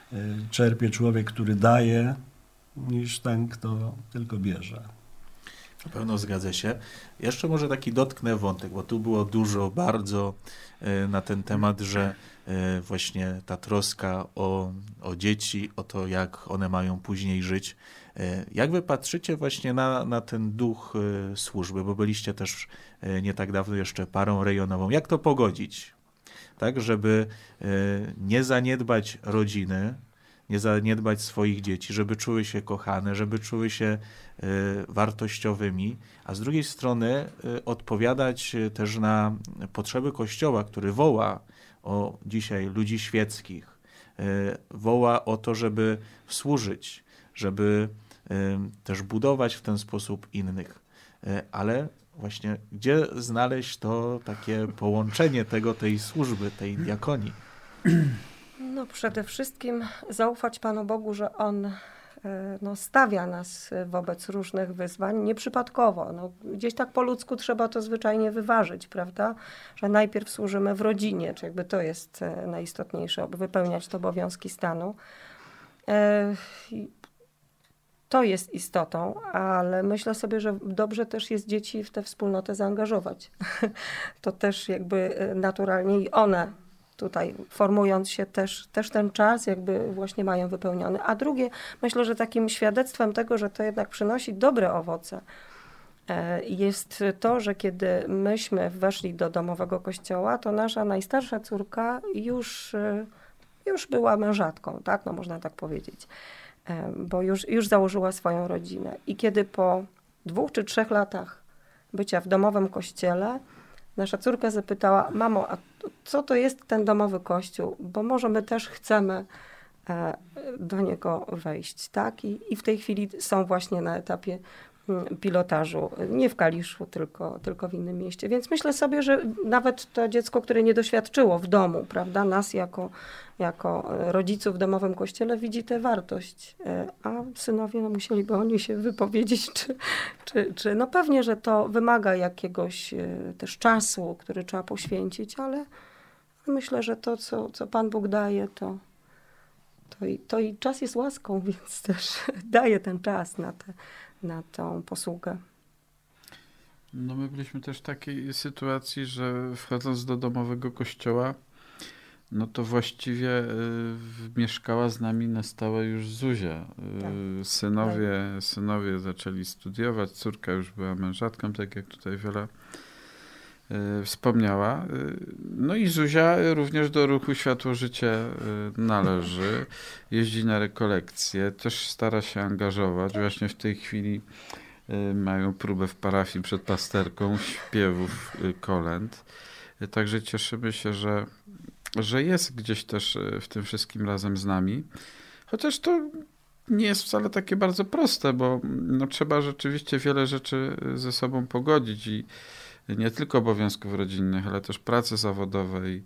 czerpie człowiek, który daje, niż ten, kto tylko bierze. Na pewno zgadza się. Jeszcze może taki dotknę wątek, bo tu było dużo bardzo na ten temat, że właśnie ta troska o, o dzieci, o to, jak one mają później żyć. Jak wy patrzycie właśnie na, na ten duch służby, bo byliście też nie tak dawno jeszcze parą rejonową. Jak to pogodzić? Tak, żeby nie zaniedbać rodziny, nie zaniedbać swoich dzieci, żeby czuły się kochane, żeby czuły się wartościowymi, a z drugiej strony odpowiadać też na potrzeby Kościoła, który woła o dzisiaj ludzi świeckich, woła o to, żeby służyć, żeby też budować w ten sposób innych. Ale właśnie gdzie znaleźć to takie połączenie tego, tej służby, tej diakonii? No przede wszystkim zaufać Panu Bogu, że On no, stawia nas wobec różnych wyzwań nieprzypadkowo. No, gdzieś tak po ludzku trzeba to zwyczajnie wyważyć, prawda? Że najpierw służymy w rodzinie, czy jakby to jest najistotniejsze, aby wypełniać te obowiązki stanu. To jest istotą, ale myślę sobie, że dobrze też jest dzieci w tę wspólnotę zaangażować. To też jakby naturalnie i one tutaj formując się też, też ten czas jakby właśnie mają wypełniony. A drugie, myślę, że takim świadectwem tego, że to jednak przynosi dobre owoce, jest to, że kiedy myśmy weszli do domowego kościoła, to nasza najstarsza córka już, już była mężatką, tak? No można tak powiedzieć, bo już, już założyła swoją rodzinę. I kiedy po dwóch czy trzech latach bycia w domowym kościele, nasza córka zapytała: mamo, a co to jest ten domowy kościół? Bo może my też chcemy do niego wejść, tak? I, i w tej chwili są właśnie na etapie pilotażu, nie w Kaliszu, tylko, tylko w innym mieście. Więc myślę sobie, że nawet to dziecko, które nie doświadczyło w domu, prawda, nas jako, jako rodziców w domowym kościele, widzi tę wartość. A synowie no, musieliby oni się wypowiedzieć, czy, czy, czy no pewnie, że to wymaga jakiegoś też czasu, który trzeba poświęcić, ale myślę, że to, co, co Pan Bóg daje, to, to, i, to i czas jest łaską, więc też daje ten czas na te na tą posługę. No my byliśmy też w takiej sytuacji, że wchodząc do domowego kościoła, no to właściwie y, mieszkała z nami na stałe już Zuzia. Y, synowie, synowie zaczęli studiować, córka już była mężatką, tak jak tutaj Wiola y, wspomniała. Y, no i Zuzia również do ruchu Światło Życie y, należy. Jeździ na rekolekcje, też stara się angażować. Właśnie w tej chwili y, mają próbę w parafii przed pasterką śpiewów y, kolęd. Y, także cieszymy się, że, że jest gdzieś też y, w tym wszystkim razem z nami. Chociaż to nie jest wcale takie bardzo proste, bo no, trzeba rzeczywiście wiele rzeczy ze sobą pogodzić i nie tylko obowiązków rodzinnych, ale też pracy zawodowej.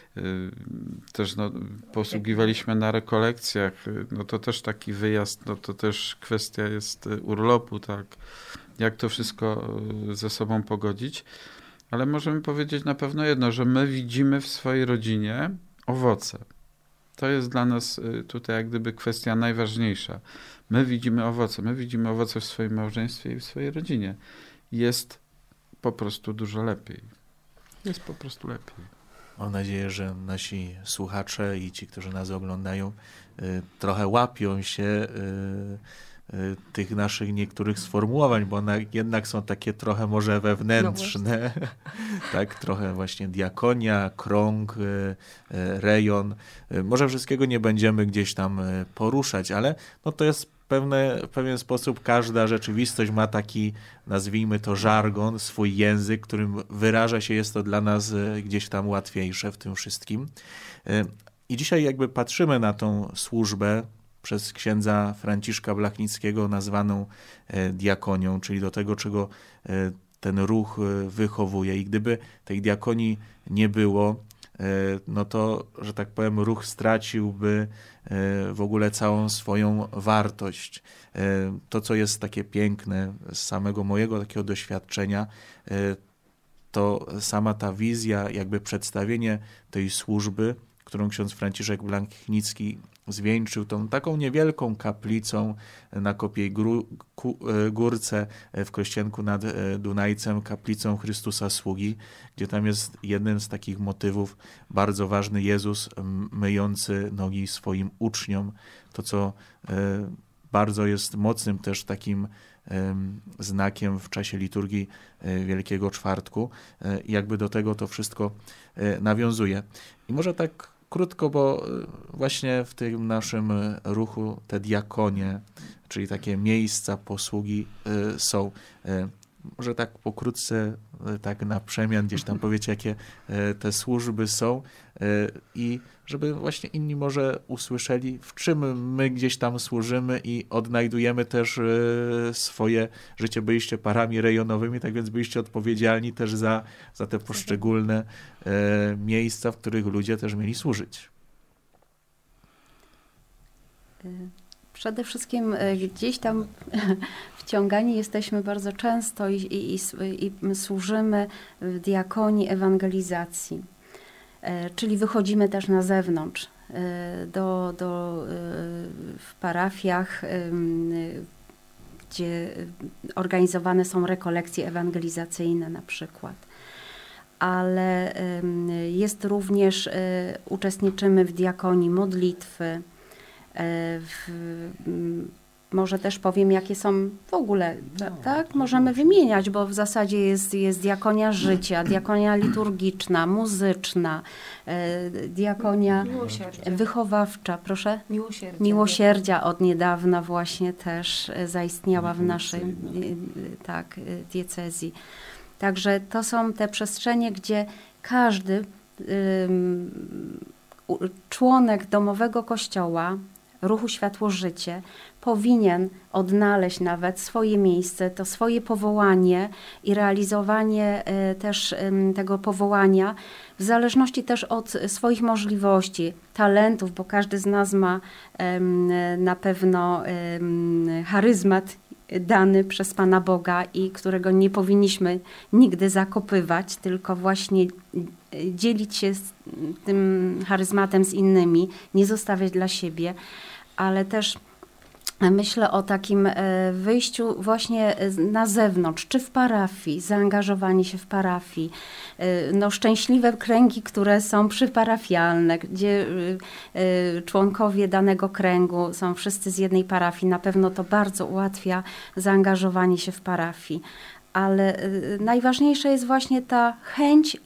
Też no, posługiwaliśmy na rekolekcjach, no to też taki wyjazd, no to też kwestia jest urlopu, tak, jak to wszystko ze sobą pogodzić, ale możemy powiedzieć na pewno jedno, że my widzimy w swojej rodzinie owoce. To jest dla nas tutaj jak gdyby kwestia najważniejsza. My widzimy owoce, my widzimy owoce w swoim małżeństwie i w swojej rodzinie. Jest po prostu dużo lepiej. Jest po prostu lepiej. Mam nadzieję, że nasi słuchacze i ci, którzy nas oglądają, y, trochę łapią się y, y, tych naszych niektórych sformułowań, bo one jednak są takie trochę może wewnętrzne, no tak, trochę właśnie diakonia, krąg, y, y, rejon. Y, może wszystkiego nie będziemy gdzieś tam y, poruszać, ale no to jest Pewne, w pewien sposób każda rzeczywistość ma taki, nazwijmy to, żargon, swój język, którym wyraża się, jest to dla nas gdzieś tam łatwiejsze w tym wszystkim. I dzisiaj jakby patrzymy na tą służbę przez księdza Franciszka Blachnickiego nazwaną diakonią, czyli do tego, czego ten ruch wychowuje. I gdyby tej diakonii nie było, no to, że tak powiem, ruch straciłby w ogóle całą swoją wartość. To, co jest takie piękne z samego mojego takiego doświadczenia, to sama ta wizja, jakby przedstawienie tej służby, którą ksiądz Franciszek Blachnicki zwieńczył tą taką niewielką kaplicą na Kopiej Górce w Krościenku nad Dunajcem, kaplicą Chrystusa Sługi, gdzie tam jest jeden z takich motywów bardzo ważny, Jezus myjący nogi swoim uczniom. To, co bardzo jest mocnym też takim znakiem w czasie liturgii Wielkiego Czwartku. Jakby do tego to wszystko nawiązuje. I może tak krótko, bo właśnie w tym naszym ruchu te diakonie, czyli takie miejsca posługi są. Może tak pokrótce, tak na przemian gdzieś tam powiecie, jakie te służby są i żeby właśnie inni może usłyszeli, w czym my gdzieś tam służymy i odnajdujemy też swoje życie. Byliście parami rejonowymi, tak więc byliście odpowiedzialni też za, za te poszczególne miejsca, w których ludzie też mieli służyć. Przede wszystkim gdzieś tam wciągani jesteśmy bardzo często i, i, i, i służymy w diakonii ewangelizacji, czyli wychodzimy też na zewnątrz, do, do, w parafiach, gdzie organizowane są rekolekcje ewangelizacyjne na przykład. Ale jest również, uczestniczymy w diakonii modlitwy. W, może też powiem, jakie są w ogóle, no, tak? Możemy wymieniać, bo w zasadzie jest, jest diakonia życia, diakonia liturgiczna, muzyczna, diakonia Miłosierdzia. Wychowawcza, proszę? Miłosierdzia. Miłosierdzia od niedawna właśnie też zaistniała w naszej tak, diecezji. Także to są te przestrzenie, gdzie każdy ym, członek domowego kościoła, ruchu Światło-Życie, powinien odnaleźć nawet swoje miejsce, to swoje powołanie i realizowanie też tego powołania w zależności też od swoich możliwości, talentów, bo każdy z nas ma na pewno charyzmat dany przez Pana Boga i którego nie powinniśmy nigdy zakopywać, tylko właśnie dzielić się z tym charyzmatem z innymi, nie zostawiać dla siebie, ale też myślę o takim wyjściu właśnie na zewnątrz, czy w parafii, zaangażowanie się w parafii, no szczęśliwe kręgi, które są przyparafialne, gdzie członkowie danego kręgu są wszyscy z jednej parafii, na pewno to bardzo ułatwia zaangażowanie się w parafii, ale najważniejsza jest właśnie ta chęć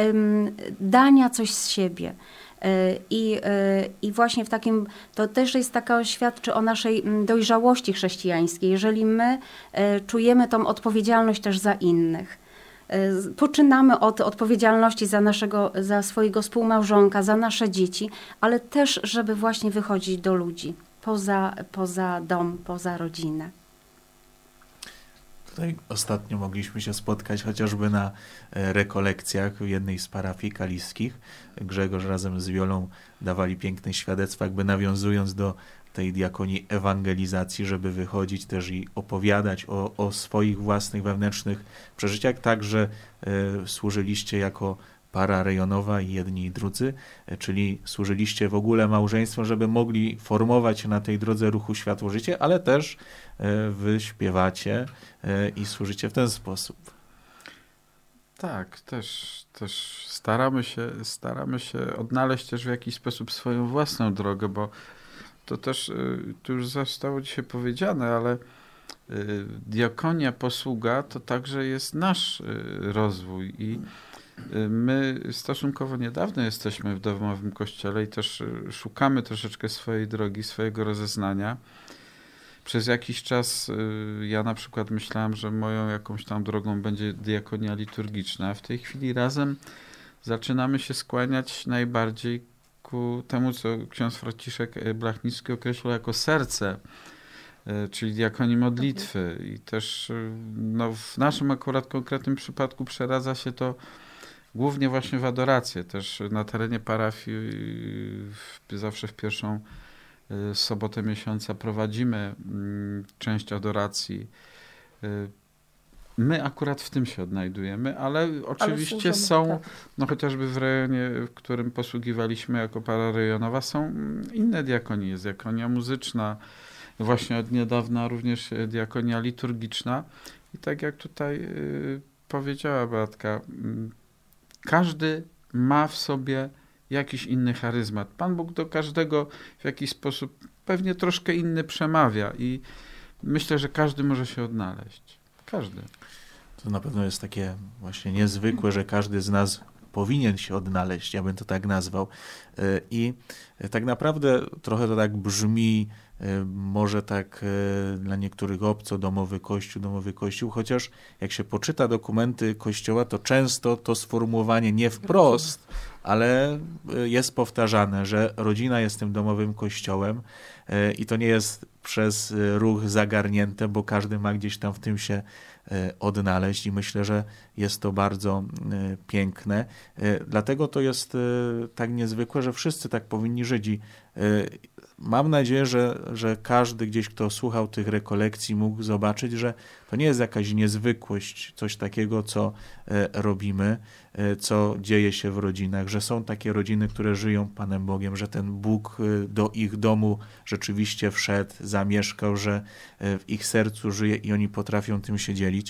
dania coś z siebie. I, I właśnie w takim, to też jest taka, świadczy o naszej dojrzałości chrześcijańskiej, jeżeli my czujemy tą odpowiedzialność też za innych. Poczynamy od odpowiedzialności za naszego, za swojego współmałżonka, za nasze dzieci, ale też, żeby właśnie wychodzić do ludzi, poza, poza dom, poza rodzinę. Tutaj ostatnio mogliśmy się spotkać chociażby na rekolekcjach w jednej z parafii kaliskich. Grzegorz razem z Wiolą dawali piękne świadectwa, jakby nawiązując do tej diakonii ewangelizacji, żeby wychodzić też i opowiadać o, o swoich własnych wewnętrznych przeżyciach. Także y, służyliście jako para rejonowa i jedni i drudzy, czyli służyliście w ogóle małżeństwom, żeby mogli formować się na tej drodze ruchu Światło-Życie, ale też wy śpiewacie i służycie w ten sposób. Tak, też, też staramy się, staramy się odnaleźć też w jakiś sposób swoją własną drogę, bo to też, tu już zostało dzisiaj powiedziane, ale diakonia, posługa to także jest nasz rozwój i my stosunkowo niedawno jesteśmy w domowym kościele i też szukamy troszeczkę swojej drogi, swojego rozeznania. Przez jakiś czas ja na przykład myślałem, że moją jakąś tam drogą będzie diakonia liturgiczna. W tej chwili razem zaczynamy się skłaniać najbardziej ku temu, co ksiądz Franciszek Blachnicki określił jako serce, czyli diakonii modlitwy. I też no, w naszym akurat konkretnym przypadku przeradza się to głównie właśnie w adorację. Też na terenie parafii zawsze w pierwszą sobotę miesiąca prowadzimy część adoracji. my akurat w tym się odnajdujemy, ale oczywiście ale są, tak. no chociażby w rejonie, w którym posługiwaliśmy jako para rejonowa, są inne diakonie. Jest diakonia muzyczna, właśnie od niedawna również diakonia liturgiczna. I tak jak tutaj y, powiedziała Beatka, y, każdy ma w sobie jakiś inny charyzmat. Pan Bóg do każdego w jakiś sposób pewnie troszkę inny przemawia i myślę, że każdy może się odnaleźć. Każdy. To na pewno jest takie właśnie niezwykłe, że każdy z nas powinien się odnaleźć, ja bym to tak nazwał. I tak naprawdę trochę to tak brzmi, może tak dla niektórych obco, domowy kościół, domowy kościół, chociaż jak się poczyta dokumenty Kościoła, to często to sformułowanie nie wprost, ale jest powtarzane, że rodzina jest tym domowym kościołem i to nie jest przez ruch zagarnięte, bo każdy ma gdzieś tam w tym się odnaleźć i myślę, że jest to bardzo piękne. Dlatego to jest tak niezwykłe, że wszyscy tak powinni żyć i mam nadzieję, że, że każdy gdzieś, kto słuchał tych rekolekcji, mógł zobaczyć, że to nie jest jakaś niezwykłość, coś takiego, co robimy, co dzieje się w rodzinach, że są takie rodziny, które żyją Panem Bogiem, że ten Bóg do ich domu rzeczywiście wszedł, zamieszkał, że w ich sercu żyje i oni potrafią tym się dzielić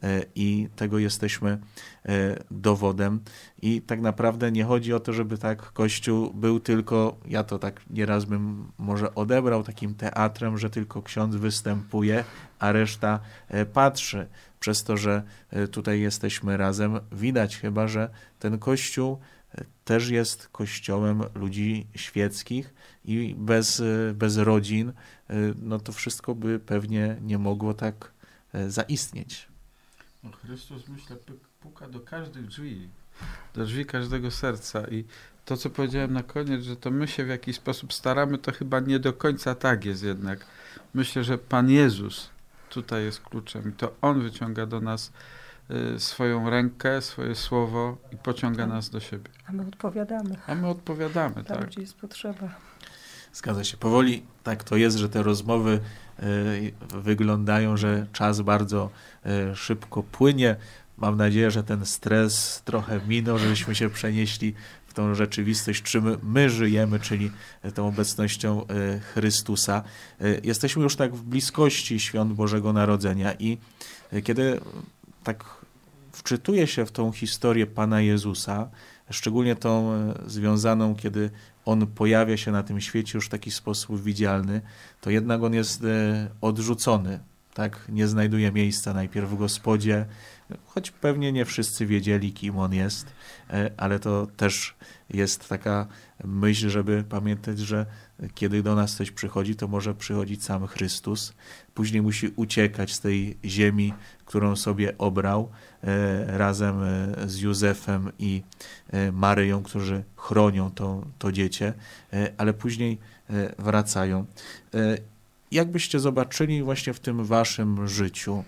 i tego jesteśmy dowodem. I tak naprawdę nie chodzi o to, żeby tak Kościół był tylko, ja to tak nieraz bym może odebrał takim teatrem, że tylko ksiądz występuje, a reszta patrzy. Przez to, że tutaj jesteśmy razem, widać chyba, że ten Kościół też jest kościołem ludzi świeckich i bez, bez rodzin no to wszystko by pewnie nie mogło tak zaistnieć. No Chrystus, myślę, puka do każdych drzwi, do drzwi każdego serca i to, co powiedziałem na koniec, że to my się w jakiś sposób staramy, to chyba nie do końca tak jest jednak. Myślę, że Pan Jezus tutaj jest kluczem i to On wyciąga do nas y, swoją rękę, swoje słowo i pociąga tak. nas do siebie. A my odpowiadamy. A my odpowiadamy, tam, tak. gdzie jest potrzeba. Zgadza się. Powoli tak to jest, że te rozmowy y, wyglądają, że czas bardzo y, szybko płynie. Mam nadzieję, że ten stres trochę minął, żebyśmy się przenieśli w tą rzeczywistość, czym my żyjemy, czyli tą obecnością Chrystusa. Jesteśmy już tak w bliskości świąt Bożego Narodzenia i kiedy tak wczytuję się w tą historię Pana Jezusa, szczególnie tą związaną, kiedy On pojawia się na tym świecie już w taki sposób widzialny, to jednak On jest odrzucony. Tak, nie znajduje miejsca najpierw w gospodzie, choć pewnie nie wszyscy wiedzieli, kim On jest, ale to też jest taka myśl, żeby pamiętać, że kiedy do nas coś przychodzi, to może przychodzić sam Chrystus. Później musi uciekać z tej ziemi, którą sobie obrał razem z Józefem i Maryją, którzy chronią to, to dziecię, ale później wracają. Jakbyście zobaczyli właśnie w tym waszym życiu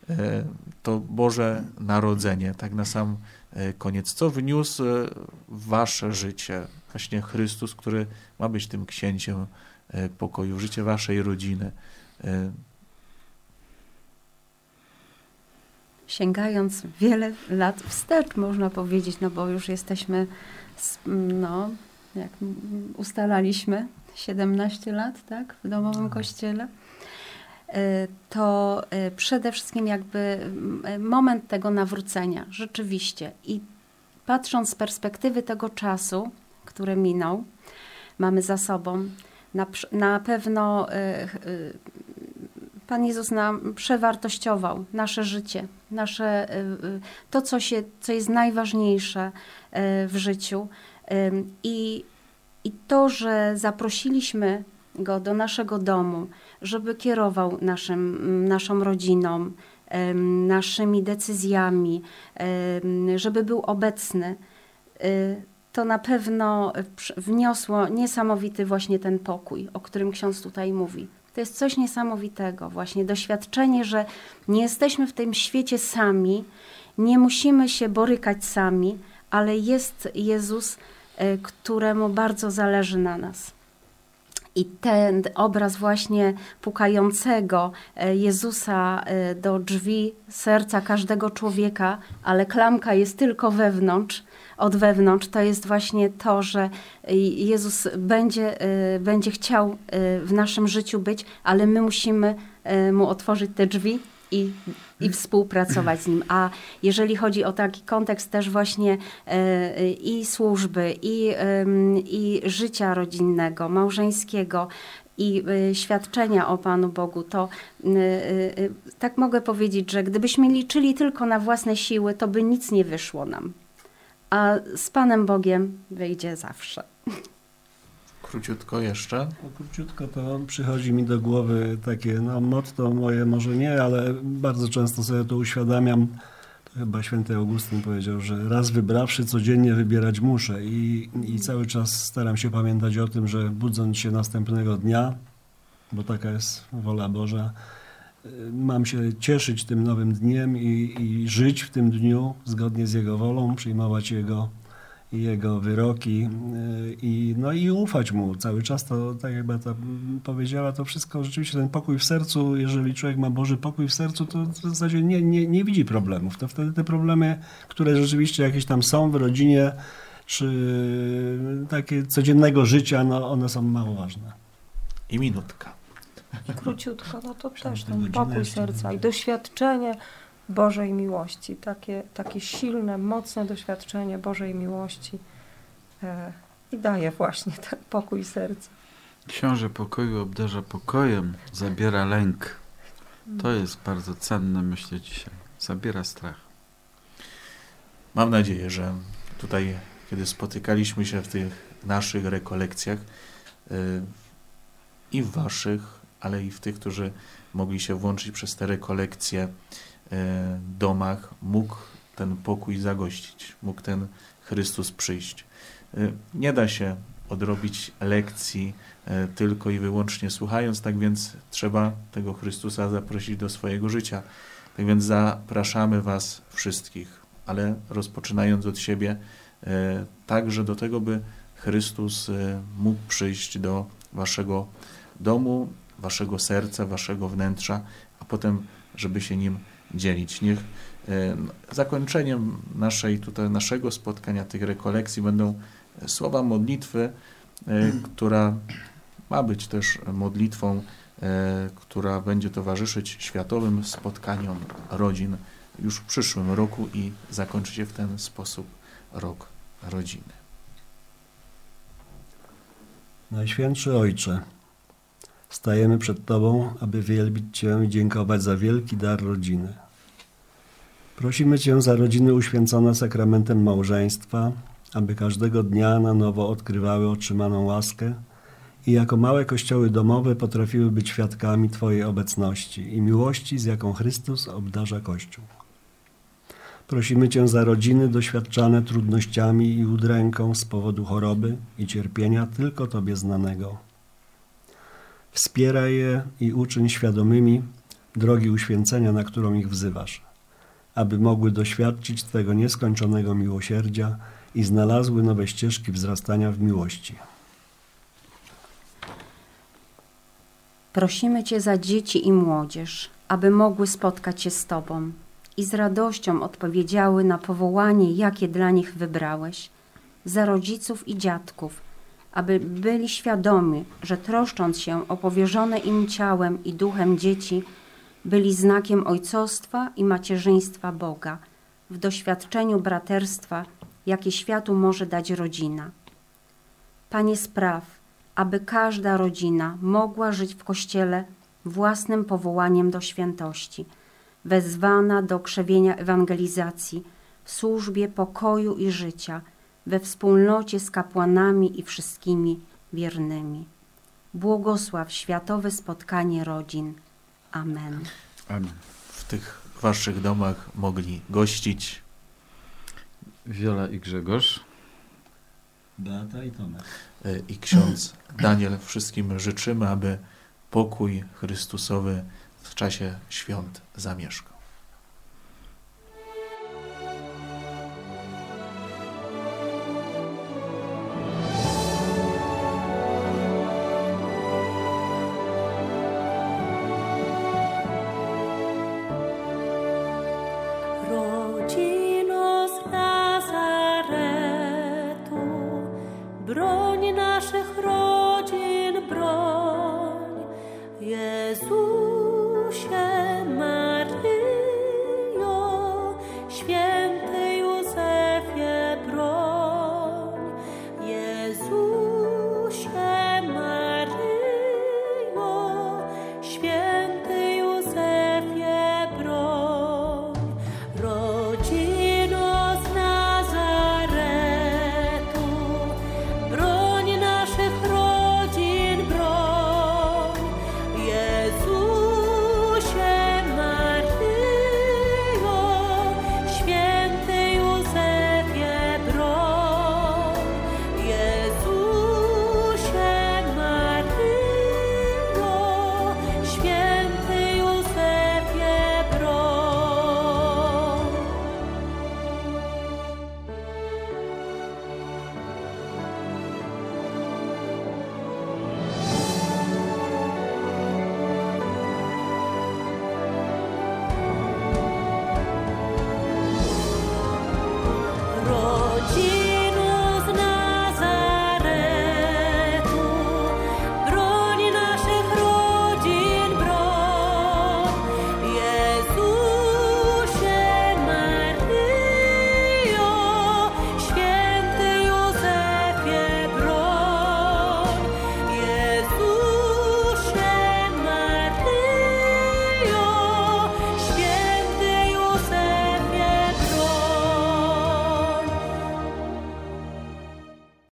to Boże Narodzenie, tak na sam koniec, co wniósł w wasze życie właśnie Chrystus, który ma być tym księciem pokoju, w życie waszej rodziny? Sięgając wiele lat wstecz, można powiedzieć, no bo już jesteśmy, no, jak ustalaliśmy, siedemnaście lat, tak, w domowym kościele, to przede wszystkim jakby moment tego nawrócenia, rzeczywiście. I patrząc z perspektywy tego czasu, który minął, mamy za sobą, na, na pewno Pan Jezus nam przewartościował nasze życie, nasze, to, co, się, co jest najważniejsze w życiu. I, i to, że zaprosiliśmy Go do naszego domu, żeby kierował naszym, naszą rodziną, naszymi decyzjami, żeby był obecny, to na pewno wniosło niesamowity właśnie ten pokój, o którym ksiądz tutaj mówi. To jest coś niesamowitego, właśnie doświadczenie, że nie jesteśmy w tym świecie sami, nie musimy się borykać sami, ale jest Jezus, któremu bardzo zależy na nas. I ten obraz właśnie pukającego Jezusa do drzwi serca każdego człowieka, ale klamka jest tylko wewnątrz, od wewnątrz, to jest właśnie to, że Jezus będzie, będzie chciał w naszym życiu być, ale my musimy Mu otworzyć te drzwi i, i współpracować z Nim. A jeżeli chodzi o taki kontekst też właśnie i służby, i, i życia rodzinnego, małżeńskiego, i świadczenia o Panu Bogu, to tak mogę powiedzieć, że gdybyśmy liczyli tylko na własne siły, to by nic nie wyszło nam. A z Panem Bogiem wyjdzie zawsze. Króciutko jeszcze. No, króciutko to przychodzi mi do głowy takie, no motto moje może nie, ale bardzo często sobie to uświadamiam. To chyba święty Augustyn powiedział, że raz wybrawszy, codziennie wybierać muszę. I, i cały czas staram się pamiętać o tym, że budząc się następnego dnia, bo taka jest wola Boża, mam się cieszyć tym nowym dniem i, i żyć w tym dniu zgodnie z Jego wolą, przyjmować Jego, Jego wyroki i, no i ufać Mu cały czas. To, tak jak Beata powiedziała, to wszystko rzeczywiście ten pokój w sercu, jeżeli człowiek ma Boży pokój w sercu, to w zasadzie nie, nie, nie widzi problemów. To wtedy te problemy, które rzeczywiście jakieś tam są w rodzinie, czy takie codziennego życia, no one są mało ważne. I minutka. Króciutko, no to też ten pokój serca i doświadczenie Bożej miłości, takie, takie silne, mocne doświadczenie Bożej miłości e, i daje właśnie ten pokój serca. Książę pokoju obdarza pokojem, zabiera lęk. To jest bardzo cenne, myślę, dzisiaj. Zabiera strach. Mam nadzieję, że tutaj, kiedy spotykaliśmy się w tych naszych rekolekcjach yy, i w waszych, ale i w tych, którzy mogli się włączyć przez te rekolekcje w domach, mógł ten pokój zagościć, mógł ten Chrystus przyjść. Nie da się odrobić lekcji tylko i wyłącznie słuchając, tak więc trzeba tego Chrystusa zaprosić do swojego życia. Tak więc zapraszamy was wszystkich, ale rozpoczynając od siebie, także do tego, by Chrystus mógł przyjść do waszego domu, waszego serca, waszego wnętrza, a potem, żeby się nim dzielić. Niech e, zakończeniem naszej, tutaj naszego spotkania, tych rekolekcji będą słowa modlitwy, e, która ma być też modlitwą, e, która będzie towarzyszyć światowym spotkaniom rodzin już w przyszłym roku i zakończy się w ten sposób rok rodziny. Najświętszy Ojcze, stajemy przed Tobą, aby wielbić Cię i dziękować za wielki dar rodziny. Prosimy Cię za rodziny uświęcone sakramentem małżeństwa, aby każdego dnia na nowo odkrywały otrzymaną łaskę i jako małe kościoły domowe potrafiły być świadkami Twojej obecności i miłości, z jaką Chrystus obdarza Kościół. Prosimy Cię za rodziny doświadczane trudnościami i udręką z powodu choroby i cierpienia tylko Tobie znanego. Wspieraj je i uczyń świadomymi drogi uświęcenia, na którą ich wzywasz, aby mogły doświadczyć Twego nieskończonego miłosierdzia i znalazły nowe ścieżki wzrastania w miłości. Prosimy Cię za dzieci i młodzież, aby mogły spotkać się z Tobą i z radością odpowiedziały na powołanie, jakie dla nich wybrałeś, za rodziców i dziadków, aby byli świadomi, że troszcząc się o powierzone im ciałem i duchem dzieci, byli znakiem ojcostwa i macierzyństwa Boga w doświadczeniu braterstwa, jakie światu może dać rodzina. Panie, spraw, aby każda rodzina mogła żyć w Kościele własnym powołaniem do świętości, wezwana do krzewienia ewangelizacji, w służbie pokoju i życia, we wspólnocie z kapłanami i wszystkimi wiernymi. Błogosław światowe spotkanie rodzin. Amen. Amen. W tych waszych domach mogli gościć Wiola i Grzegorz, Beata i Tomek. i ksiądz Daniel. Wszystkim życzymy, aby pokój Chrystusowy w czasie świąt zamieszkał. broń